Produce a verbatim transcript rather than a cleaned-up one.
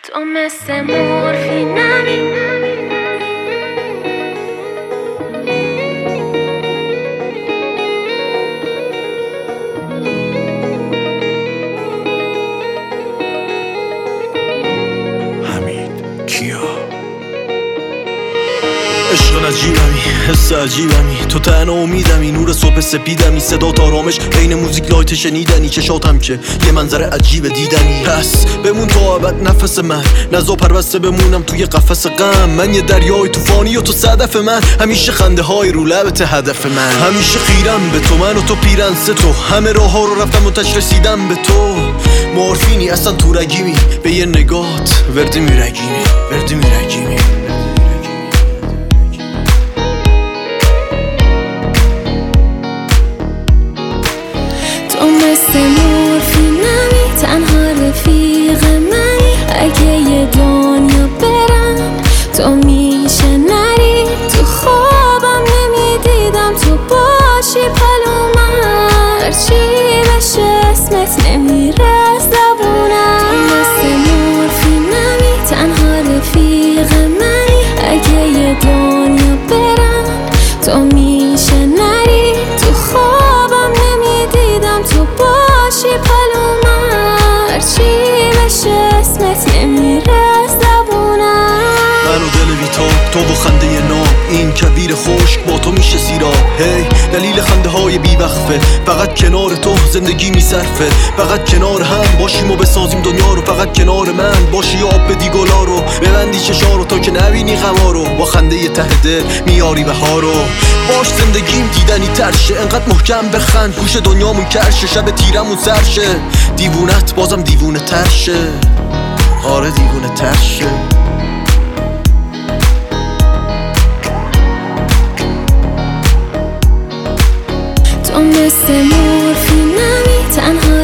تو مثل مورفینمی حمید کیا عشق نجیبمی، حس عجیبمی، تو تنها امیدمی، نور صبح سپیدمی، صدا آرامش عین موزیک لایت شنیدنی، چشاتم که یه منظره عجیب دیدنی. پس بمون تا ابد نفس من، نزا پربسته بمونم توی قفس غم. من یه دریای طوفانی و تو صدف من، همیشه خنده های رو لبت هدف من. همیشه خیرم به تو، من و تو پیرن سه تو، همه راه ها رو رفتم و تش رسیدم به تو. مورفینی اصلا تو رگیمی، به یه نگات وردی میرگیمی، وردی میرگیمی. تو مثل مورفینمی، تنها رفیق منی. اگه یه دنیا برم تو میشه نری. تو خوابم نمیدیدم تو باشی پلو من، هرچی بشه اسمت نمیره از زبونم. تو مثل مورفینمی، تنها رفیق منی. اگه یه دنیا برم تو میشه نری. تو خوابم نمیدیدم تو باشی پلو من، هرچی بشه اسمت نمیره از زبونم. من و دل بیتاب، تو و خنده نام، این کویر خشک با تو میشه سیراب. هی hey, دلیل خنده های بیوقفه، فقط کنار تو زندگی میصرفه. فقط کنار هم باشیم و بسازیم دنیا رو، فقط کنار من باشی آب بدی گلا رو. ببندی چشا رو تا که نبینی غما رو، با خنده ته دل میاری بهار رو. باش زندگیم دیدنی ترشه، انقدر محکم بخند گوش دنیامون کرشه. شب تیرمون سرشه، دیوونت بازم دیوونه ترشه. آره دیوونه ترشه. تو مثل مورفینمی، تنها